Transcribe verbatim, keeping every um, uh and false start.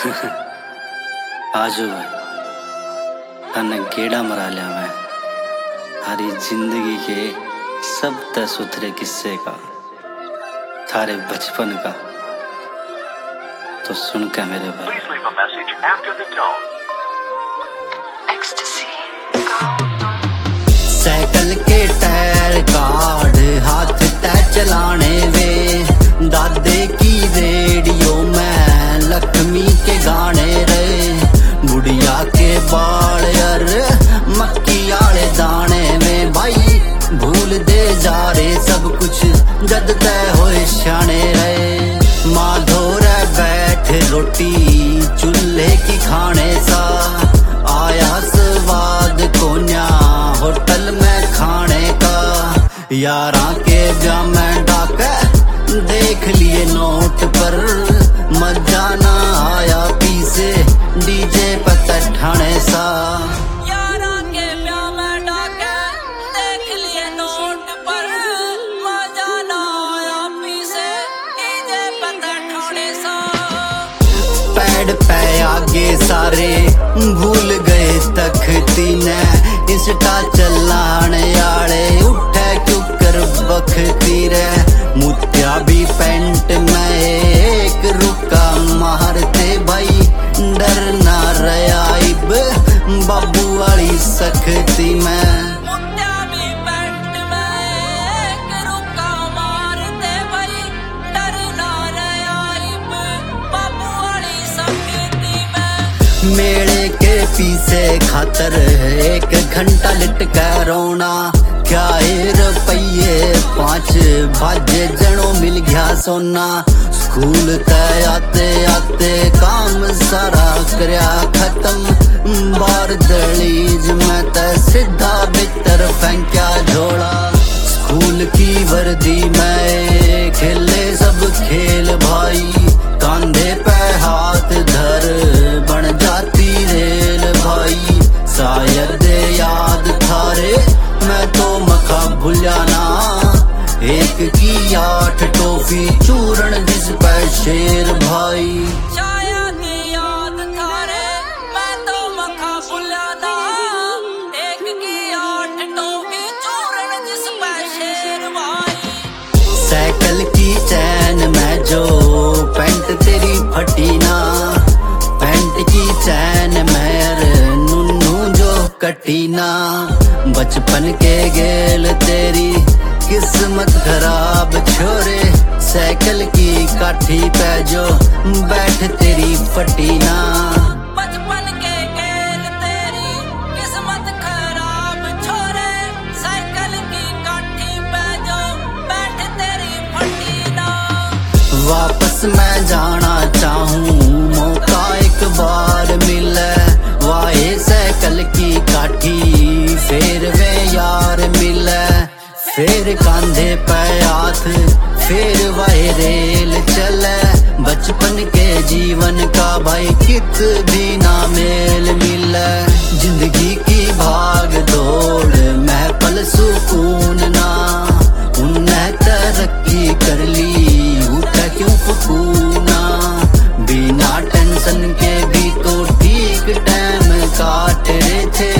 आजू भाई तने गेड़ा मरा लिया मैं थारी जिंदगी के सब त सुथरे किस्से का, थारे बचपन का तो सुन के मेरे भाई। साइकिल के टायर कार्ड हाथ तय चलाने वे, दादे की रेडियो में लक्ष्मी के गाने रे, बुढ़िया के बाल यार मक्की आले दाने में भाई भूल दे जा रे सब कुछ जद तय होए शाने रे। माँ धो रे बैठ रोटी चूल्हे की खाने सा, आया स्वाद कोन्या होटल में खाने का, यारा के ब्याह में डाके देख लिए नोट पर, मजा ना आया पीसे डीजे पर ठाणे सा। यारा के ब्याह में डाके देख लिए नोट पर, मजा ना आया पीसे डीजे पर ठाणे सा। पैड पे आगे सारे भूल गए तख्ती ने, इंस्टा चलाने आड़े उठे क्यों कर बखती रे, मुत्या भी पेंट में एक रुका मारते भाई, डर ना रहा इब बाबू वाली सख्ती में। मुत्या भी पेंट में एक रुका मारते भाई, डर ना रहा इब बाबू वाली सख्ती में। मेले के पीछे खातर एक घंटा लिट कर रोना, क्या रुपये पांच बाजे जनो मिल गया सोना, स्कूल तय आते आते काम सारा करया खत्म, बार दलीज में तय सीधा भीतर फेंक्या झोला, स्कूल की वर्दी में खेले सब खेल भाई, कांधे पे हाथ धर बन जाती रेल भाई, शायद याद थारे मैं तो मखा भूलिया ना, एक की आठ टोफी चूरण जिस पे शेर भाई। शायद याद थारे मैं तो मखा भूलिया ना, एक की आठ टोफी चूरण जिस पे शेर भाई। साइकिल की चैन में जो पैंट तेरी फटी ना, पैंट की चैन में नुन्नू जो कटी ना, बचपन के गेल तेरी किस्मत खराब छोरे, साइकिल की काठी पे जो बैठ तेरी फटी ना। बचपन के गेल तेरी किस्मत खराब छोरे, साइकिल की काठी पे जो बैठ तेरी फटी ना। वापस मैं जाना चाहूँ मौका एक बार मिले, वाहे साइकिल की काठी फिर वे यार मिले, फिर कांधे पे हाथ फिर वही रेल चले, बचपन के जीवन का भाई कित भी ना मेल मिले, जिंदगी की भाग दौड़ में पल सुकून ना, उन्हें तरक्की कर ली उठा क्यों फकूना, बिना टेंशन के भी तो ठीक टाइम काट रहे थे